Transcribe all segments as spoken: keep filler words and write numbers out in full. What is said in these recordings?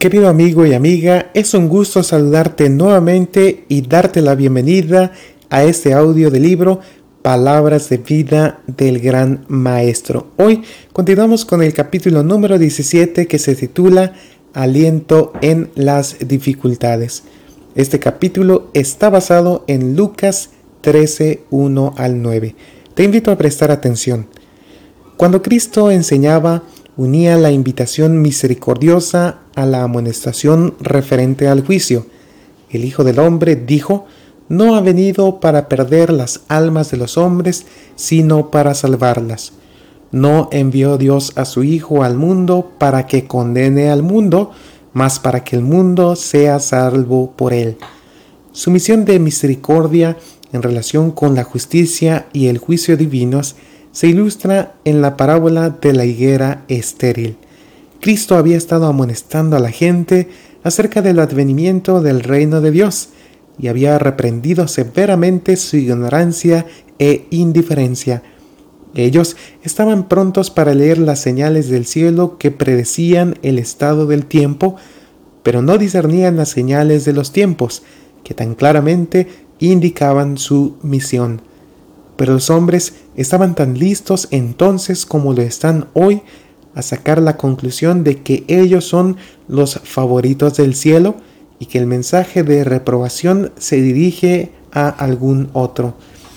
Querido amigo y amiga, es un gusto saludarte nuevamente y darte la bienvenida a este audio del libro Palabras de Vida del Gran Maestro. Hoy continuamos con el capítulo número diecisiete que se titula Aliento en las dificultades. Este capítulo está basado en Lucas trece, uno al nueve. Te invito a prestar atención. Cuando Cristo enseñaba, unía la invitación misericordiosa a la amonestación referente al juicio. El Hijo del Hombre dijo, no ha venido para perder las almas de los hombres, sino para salvarlas. No envió Dios a su Hijo al mundo para que condene al mundo, mas para que el mundo sea salvo por él. Su misión de misericordia en relación con la justicia y el juicio divinos se ilustra en la parábola de la higuera estéril. Cristo había estado amonestando a la gente acerca del advenimiento del reino de Dios y había reprendido severamente su ignorancia e indiferencia. Ellos estaban prontos para leer las señales del cielo que predecían el estado del tiempo, pero no discernían las señales de los tiempos, que tan claramente indicaban su misión. Pero los hombres estaban tan listos entonces como lo están hoy a sacar la conclusión de que ellos son los favoritos del cielo y que el mensaje de reprobación se dirige a algún otro.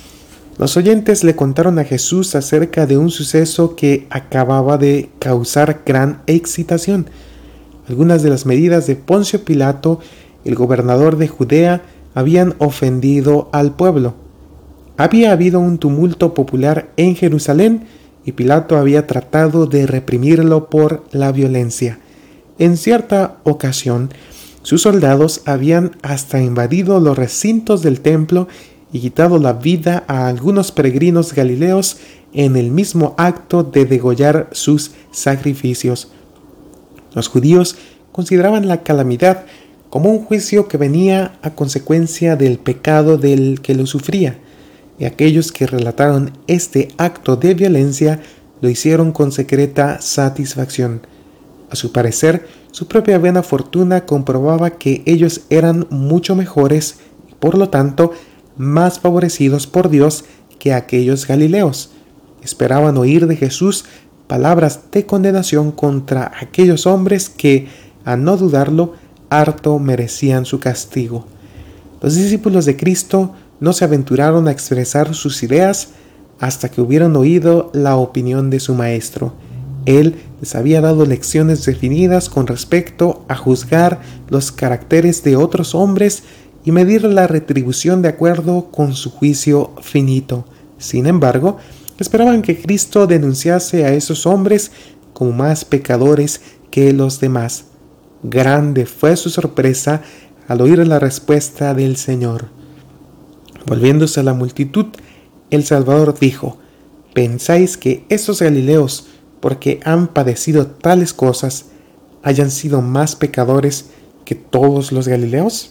Los oyentes le contaron a Jesús acerca de un suceso que acababa de causar gran excitación. Algunas de las medidas de Poncio Pilato, el gobernador de Judea, habían ofendido al pueblo. Había habido un tumulto popular en Jerusalén y Pilato había tratado de reprimirlo por la violencia. En cierta ocasión, sus soldados habían hasta invadido los recintos del templo y quitado la vida a algunos peregrinos galileos en el mismo acto de degollar sus sacrificios. Los judíos consideraban la calamidad como un juicio que venía a consecuencia del pecado del que lo sufría. Y aquellos que relataron este acto de violencia lo hicieron con secreta satisfacción. A su parecer, su propia buena fortuna comprobaba que ellos eran mucho mejores y por lo tanto más favorecidos por Dios que aquellos galileos. Esperaban oír de Jesús palabras de condenación contra aquellos hombres que, a no dudarlo, harto merecían su castigo. Los discípulos de Cristo no se aventuraron a expresar sus ideas hasta que hubieran oído la opinión de su maestro. Él les había dado lecciones definidas con respecto a juzgar los caracteres de otros hombres y medir la retribución de acuerdo con su juicio finito. Sin embargo, esperaban que Cristo denunciase a esos hombres como más pecadores que los demás. Grande fue su sorpresa al oír la respuesta del Señor. Volviéndose a la multitud, el Salvador dijo, ¿pensáis que esos galileos, porque han padecido tales cosas, hayan sido más pecadores que todos los galileos?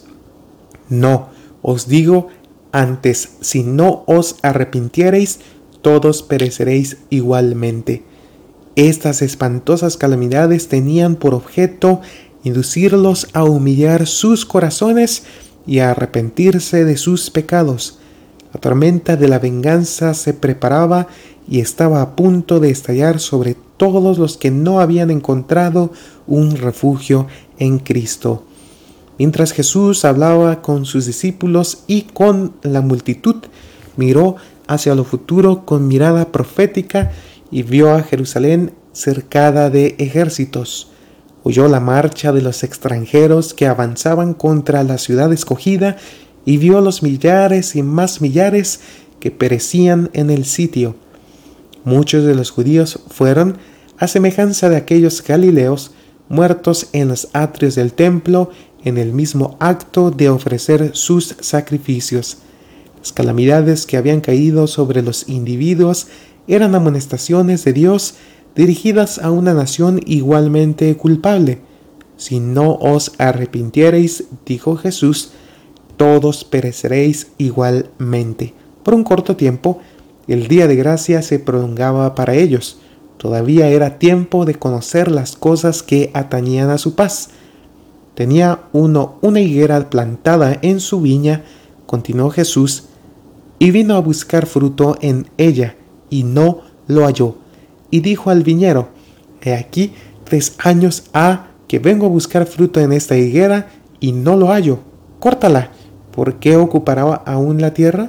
No, os digo, antes, si no os arrepintiereis, todos pereceréis igualmente. Estas espantosas calamidades tenían por objeto inducirlos a humillar sus corazones y a arrepentirse de sus pecados. La tormenta de la venganza se preparaba y estaba a punto de estallar sobre todos los que no habían encontrado un refugio en Cristo. Mientras Jesús hablaba con sus discípulos y con la multitud, miró hacia lo futuro con mirada profética y vio a Jerusalén cercada de ejércitos. Oyó la marcha de los extranjeros que avanzaban contra la ciudad escogida y vio los millares y más millares que perecían en el sitio. Muchos de los judíos fueron, a semejanza de aquellos galileos, muertos en los atrios del templo en el mismo acto de ofrecer sus sacrificios. Las calamidades que habían caído sobre los individuos eran amonestaciones de Dios dirigidas a una nación igualmente culpable. Si no os arrepintiereis, dijo Jesús, todos pereceréis igualmente. Por un corto tiempo, el día de gracia se prolongaba para ellos. Todavía era tiempo de conocer las cosas que atañían a su paz. Tenía uno una higuera plantada en su viña, continuó Jesús, y vino a buscar fruto en ella, y no lo halló. Y dijo al viñero: He aquí, tres años ha que vengo a buscar fruto en esta higuera, y no lo hallo. Córtala. ¿Por qué ocupará aún la tierra?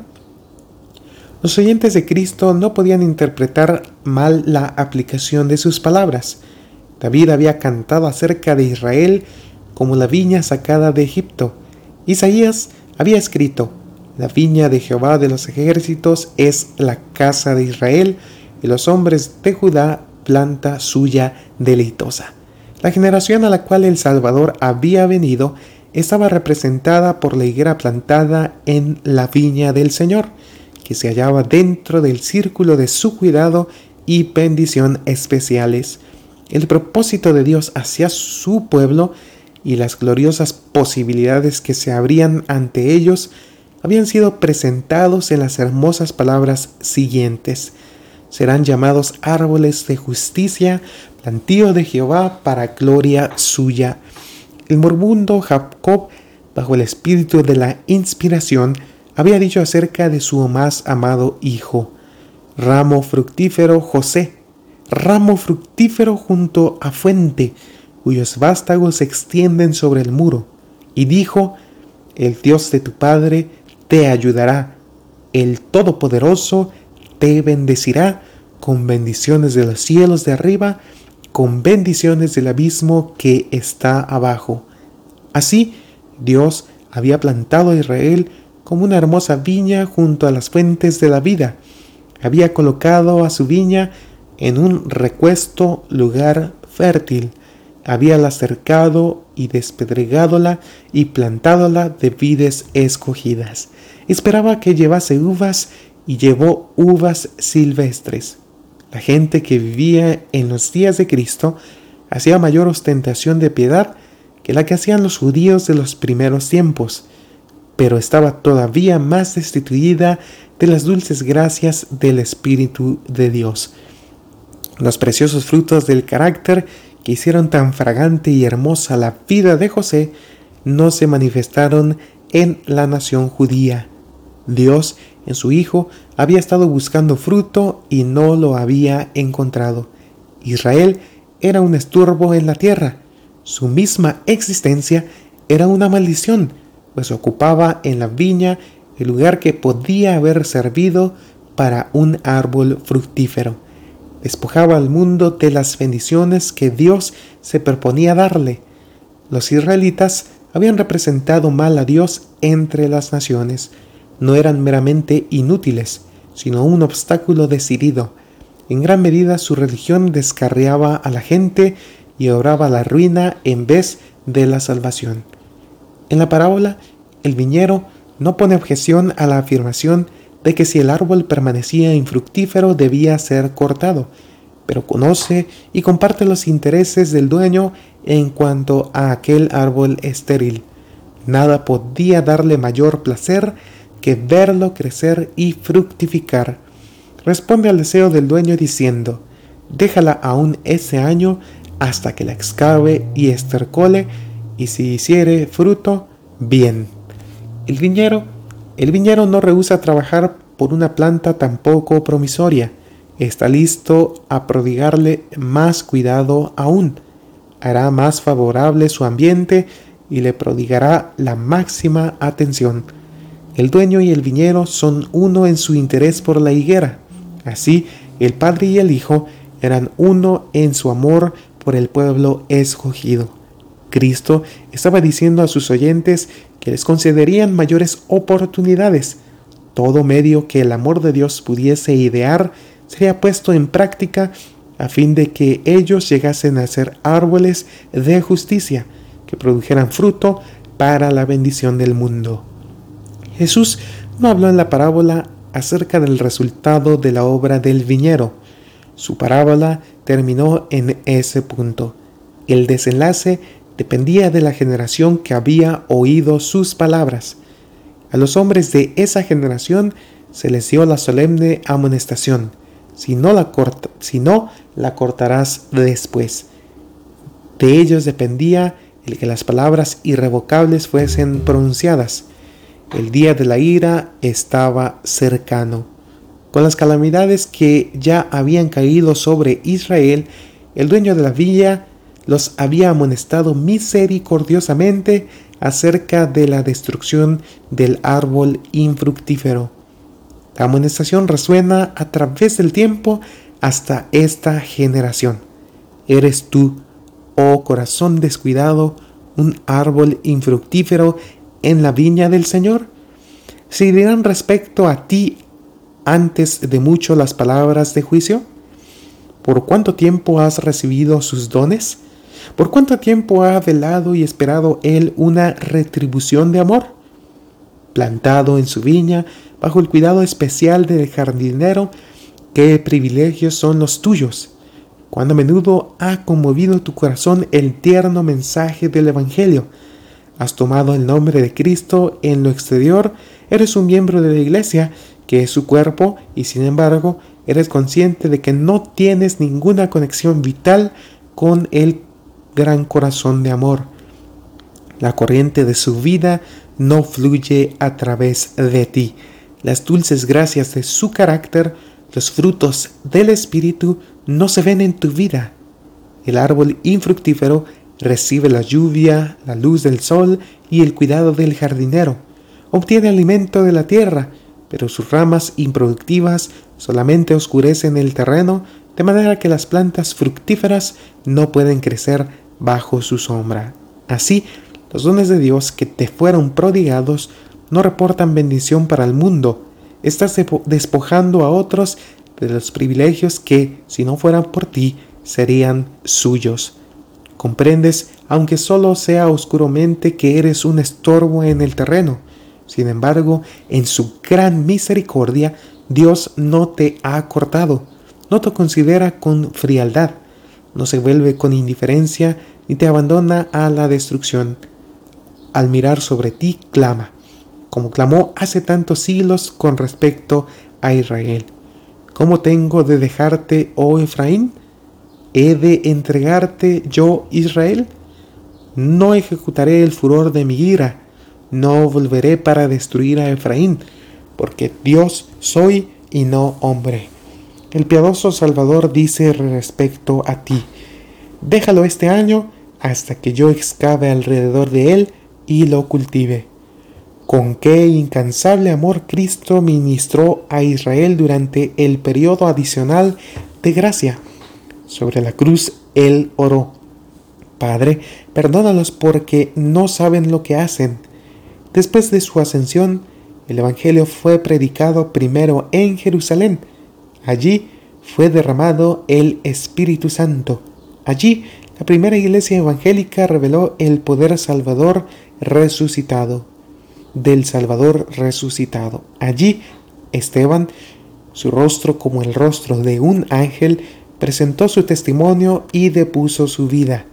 Los oyentes de Cristo no podían interpretar mal la aplicación de sus palabras. David había cantado acerca de Israel como la viña sacada de Egipto. Isaías había escrito: La viña de Jehová de los ejércitos es la casa de Israel, y los hombres de Judá planta suya deleitosa. La generación a la cual el Salvador había venido estaba representada por la higuera plantada en la viña del Señor, que se hallaba dentro del círculo de su cuidado y bendición especiales. El propósito de Dios hacia su pueblo y las gloriosas posibilidades que se abrían ante ellos habían sido presentados en las hermosas palabras siguientes: serán llamados árboles de justicia, plantío de Jehová para gloria suya. El moribundo Jacob, bajo el espíritu de la inspiración, había dicho acerca de su más amado hijo: ramo fructífero José, ramo fructífero junto a fuente, cuyos vástagos se extienden sobre el muro. Y dijo: el Dios de tu padre te ayudará, el Todopoderoso te bendecirá con bendiciones de los cielos de arriba, con bendiciones del abismo que está abajo. Así, Dios había plantado a Israel como una hermosa viña junto a las fuentes de la vida. Había colocado a su viña en un recuesto lugar fértil. Habíala cercado y despedregádola y plantádola de vides escogidas. Esperaba que llevase uvas y llevó uvas silvestres. La gente que vivía en los días de Cristo hacía mayor ostentación de piedad que la que hacían los judíos de los primeros tiempos, pero estaba todavía más destituida de las dulces gracias del Espíritu de Dios. Los preciosos frutos del carácter que hicieron tan fragante y hermosa la vida de José no se manifestaron en la nación judía. Dios, en su Hijo, había estado buscando fruto y no lo había encontrado. Israel era un estorbo en la tierra. Su misma existencia era una maldición, pues ocupaba en la viña el lugar que podía haber servido para un árbol fructífero. Despojaba al mundo de las bendiciones que Dios se proponía darle. Los israelitas habían representado mal a Dios entre las naciones. No eran meramente inútiles, sino un obstáculo decidido. En gran medida su religión descarriaba a la gente y obraba la ruina en vez de la salvación. En la parábola, el viñero no pone objeción a la afirmación de que si el árbol permanecía infructífero debía ser cortado, pero conoce y comparte los intereses del dueño en cuanto a aquel árbol estéril. Nada podía darle mayor placer que verlo crecer y fructificar. Responde al deseo del dueño diciendo: déjala aún ese año hasta que la excave y estercole, y si hiciere fruto, bien. El viñero, el viñero no rehúsa trabajar por una planta tan poco promisoria. Está listo a prodigarle más cuidado aún. Hará más favorable su ambiente y le prodigará la máxima atención. El dueño y el viñero son uno en su interés por la higuera. Así, el Padre y el Hijo eran uno en su amor por el pueblo escogido. Cristo estaba diciendo a sus oyentes que les concederían mayores oportunidades. Todo medio que el amor de Dios pudiese idear sería puesto en práctica a fin de que ellos llegasen a ser árboles de justicia, que produjeran fruto para la bendición del mundo. Jesús no habló en la parábola acerca del resultado de la obra del viñero. Su parábola terminó en ese punto. El desenlace dependía de la generación que había oído sus palabras. A los hombres de esa generación se les dio la solemne amonestación: si no la, corta, si no, la cortarás después. De ellos dependía el que las palabras irrevocables fuesen pronunciadas. El día de la ira estaba cercano. Con las calamidades que ya habían caído sobre Israel, el dueño de la viña los había amonestado misericordiosamente acerca de la destrucción del árbol infructífero. La amonestación resuena a través del tiempo hasta esta generación. ¿Eres tú, oh corazón descuidado, un árbol infructífero en la viña del Señor? ¿Se dirán respecto a ti antes de mucho las palabras de juicio? ¿Por cuánto tiempo has recibido sus dones? ¿Por cuánto tiempo ha velado y esperado él una retribución de amor? Plantado en su viña, bajo el cuidado especial del jardinero, ¿qué privilegios son los tuyos? Cuán a menudo ha conmovido tu corazón el tierno mensaje del Evangelio. Has tomado el nombre de Cristo en lo exterior, eres un miembro de la iglesia, que es su cuerpo, y sin embargo, eres consciente de que no tienes ninguna conexión vital con el gran corazón de amor. La corriente de su vida no fluye a través de ti. Las dulces gracias de su carácter, los frutos del Espíritu, no se ven en tu vida. El árbol infructífero recibe la lluvia, la luz del sol y el cuidado del jardinero. Obtiene alimento de la tierra, pero sus ramas improductivas solamente oscurecen el terreno, de manera que las plantas fructíferas no pueden crecer bajo su sombra. Así, los dones de Dios que te fueron prodigados no reportan bendición para el mundo. Estás despojando a otros de los privilegios que, si no fueran por ti, serían suyos. Comprendes, aunque solo sea oscuramente, que eres un estorbo en el terreno. Sin embargo, en su gran misericordia, Dios no te ha cortado, no te considera con frialdad, no se vuelve con indiferencia ni te abandona a la destrucción. Al mirar sobre ti, clama, como clamó hace tantos siglos con respecto a Israel. ¿Cómo tengo de dejarte, oh Efraín? ¿He de entregarte yo, Israel? No ejecutaré el furor de mi ira, no volveré para destruir a Efraín, porque Dios soy y no hombre. El piadoso Salvador dice respecto a ti: déjalo este año hasta que yo excave alrededor de él y lo cultive. Con qué incansable amor Cristo ministró a Israel durante el periodo adicional de gracia. Sobre la cruz él oró: Padre, perdónalos porque no saben lo que hacen. Después de su ascensión, el Evangelio fue predicado primero en Jerusalén. Allí fue derramado el Espíritu Santo. Allí, la primera iglesia evangélica reveló el poder salvador resucitado, del Salvador resucitado. Allí, Esteban, su rostro como el rostro de un ángel, presentó su testimonio y depuso su vida.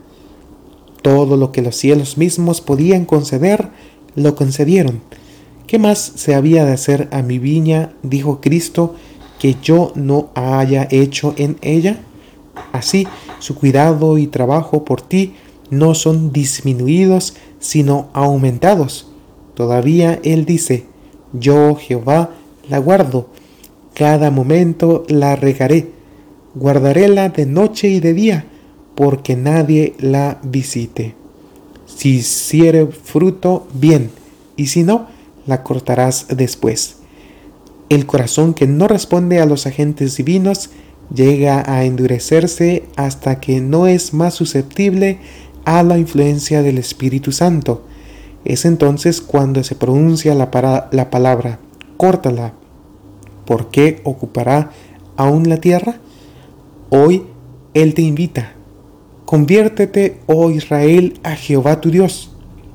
Todo lo que los cielos mismos podían conceder, lo concedieron. ¿Qué más se había de hacer a mi viña, dijo Cristo, que yo no haya hecho en ella? Así, su cuidado y trabajo por ti no son disminuidos, sino aumentados. Todavía Él dice: yo, Jehová, la guardo, cada momento la regaré, guardaréla de noche y de día, porque nadie la visite. Si hiciere fruto, bien, y si no, la cortarás después. El corazón que no responde a los agentes divinos llega a endurecerse hasta que no es más susceptible a la influencia del Espíritu Santo. Es entonces cuando se pronuncia la, para, la palabra: córtala. ¿Por qué ocupará aún la tierra? Hoy Él te invita: conviértete, oh Israel, a Jehová tu Dios.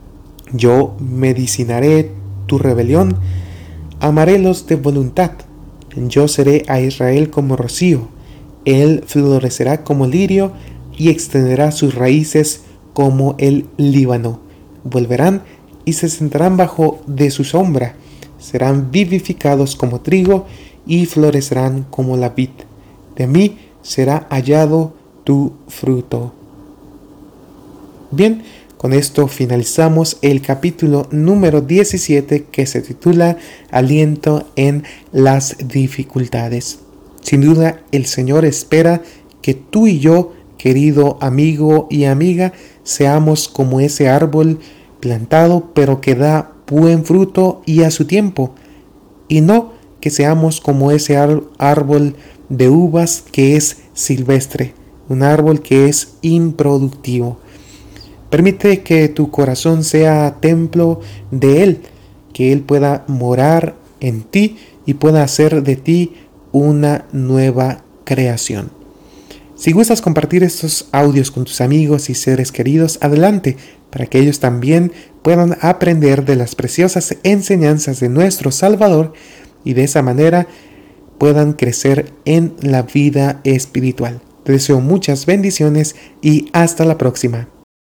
Yo medicinaré tu rebelión, amarélos de voluntad. Yo seré a Israel como rocío, él florecerá como lirio y extenderá sus raíces como el Líbano. Volverán y se sentarán bajo de su sombra, serán vivificados como trigo y florecerán como la vid. De mí será hallado tu fruto. Bien, Con esto finalizamos el capítulo número diecisiete, que se titula Aliento en las dificultades. Sin duda, el Señor espera que tú y yo, querido amigo y amiga, seamos como ese árbol plantado, pero que da buen fruto y a su tiempo, y no que seamos como ese árbol de uvas que es silvestre, un árbol que es improductivo. Permite que tu corazón sea templo de Él, que Él pueda morar en ti y pueda hacer de ti una nueva creación. Si gustas compartir estos audios con tus amigos y seres queridos, adelante, para que ellos también puedan aprender de las preciosas enseñanzas de nuestro Salvador y de esa manera puedan crecer en la vida espiritual. Te deseo muchas bendiciones y hasta la próxima.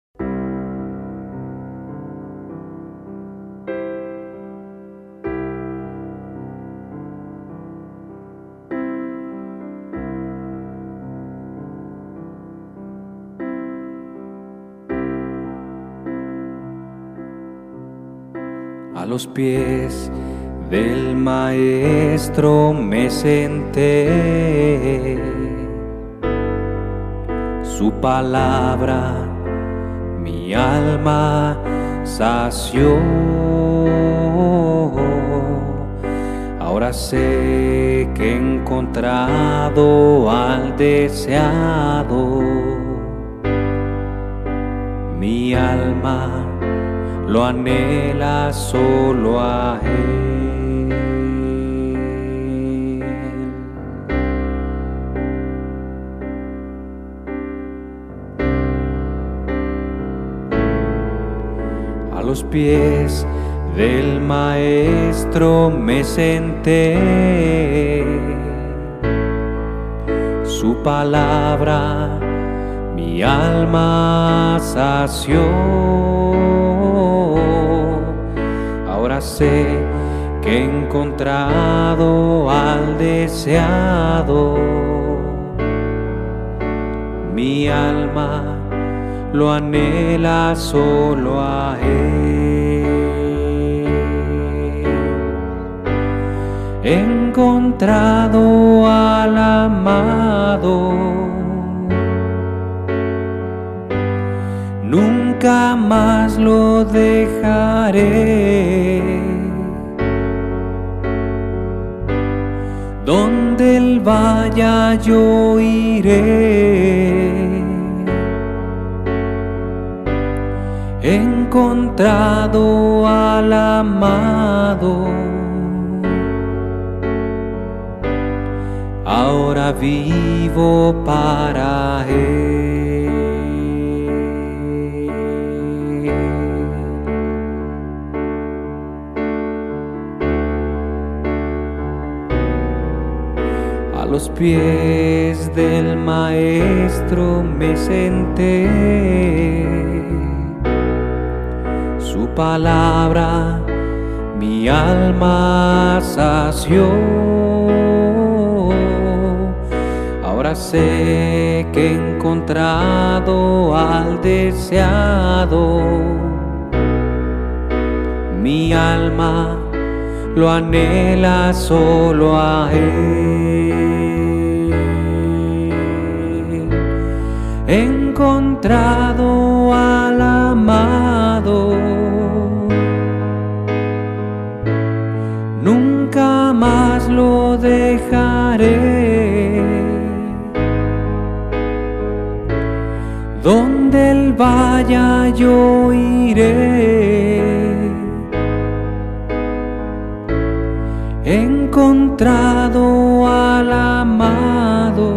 A los pies del Maestro me senté, su palabra mi alma sació. Ahora sé que he encontrado al deseado, mi alma lo anhela solo a Él. A los pies del Maestro me senté, su palabra mi alma sació. Ahora sé que he encontrado al deseado, mi alma lo anhela solo a Él. He encontrado al amado, nunca más lo dejaré. Donde Él vaya yo iré. He encontrado al amado, ahora vivo para Él. A los pies del Maestro me senté, su palabra mi alma sació. Ahora sé que he encontrado al deseado, mi alma lo anhela solo a Él. He encontrado al amado, nunca más lo dejaré. Donde Él vaya yo iré. He encontrado al amado,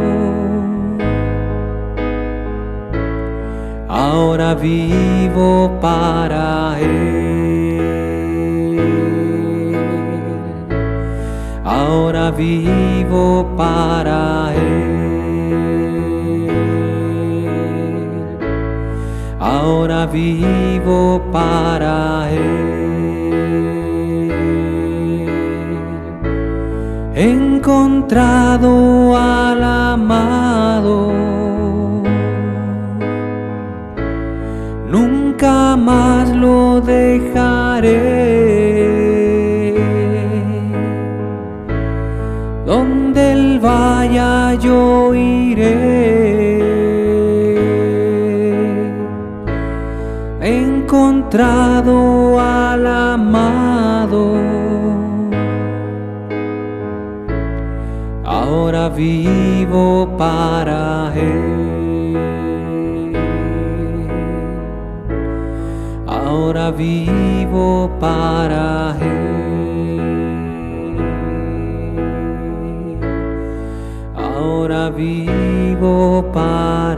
ahora vivo para Él. Ahora vivo para Él. Ahora vivo para Él. He encontrado al amado, nunca jamás lo dejaré. Donde Él vaya yo iré. He encontrado al amado. Ahora vivo para Él. Ahora vivo para Él. Ahora vivo para